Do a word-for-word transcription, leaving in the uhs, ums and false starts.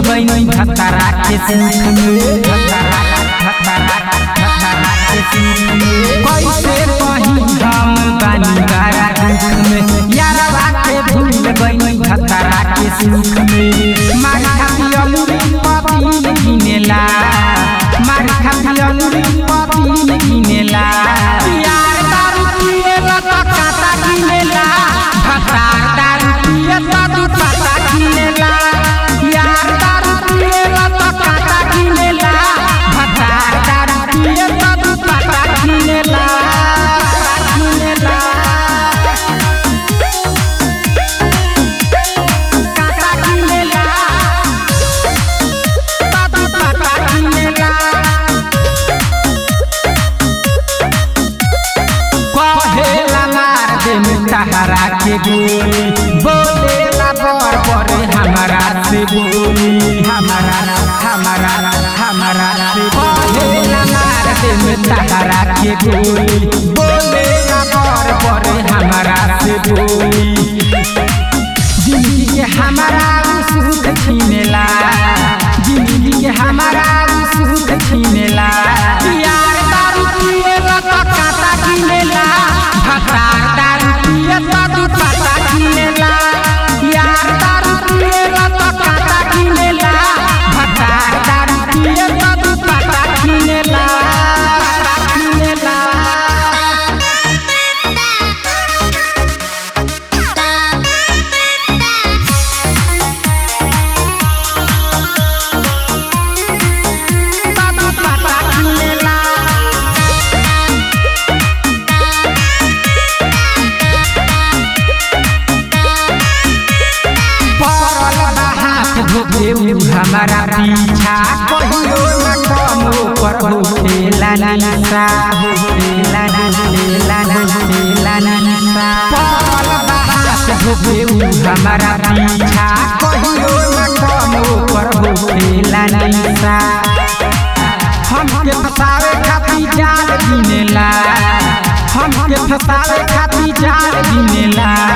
गई भतरा के सुख में कैसे कहीं हम बानी गारा दुख में यारवा के भूल गई भतरा के सुख में मार खाती अमूरी पपीन किनेला मार खाती अमूरी पपीन किनेला यार दारू पिएला तो काता किनेला भतार दारू पिए तो दू पाता किनेला यार दारू पिएला तो काता किनेला भतार दारू पिए तो दू पाता किनेला किनेला काता किनेला तो दू पाता किनेला कहेला मार दे तहरा के गोली बोलेला बर बर हमारा से बोली हमारा हमारा हमारा से कहेला मार दे तहरा के गोली बोलेला बर बर हमारा से बोली जिंदगी के हमारा सुख छीनेला जिंदगी के हमारा सुख छीनेला यार दारू पिएला तो काता किनेला भतार दारू पिए तो दू पाता किनेला यार दारू पिएला तो काता किनेला भतार दारू पिए तो दू पाता किनेला किनेला दू पाता किनेला हमारा पीछा कहियो न कोनो पर होखेला नशा होखेला होखेला होखेला नशा पल बात होबे हमारा पीछा कहियो न कोनो पर होखेला नशा हमके फसावे खातिर जाल बिनेला हमके फसावे खातिर जाल बिनेला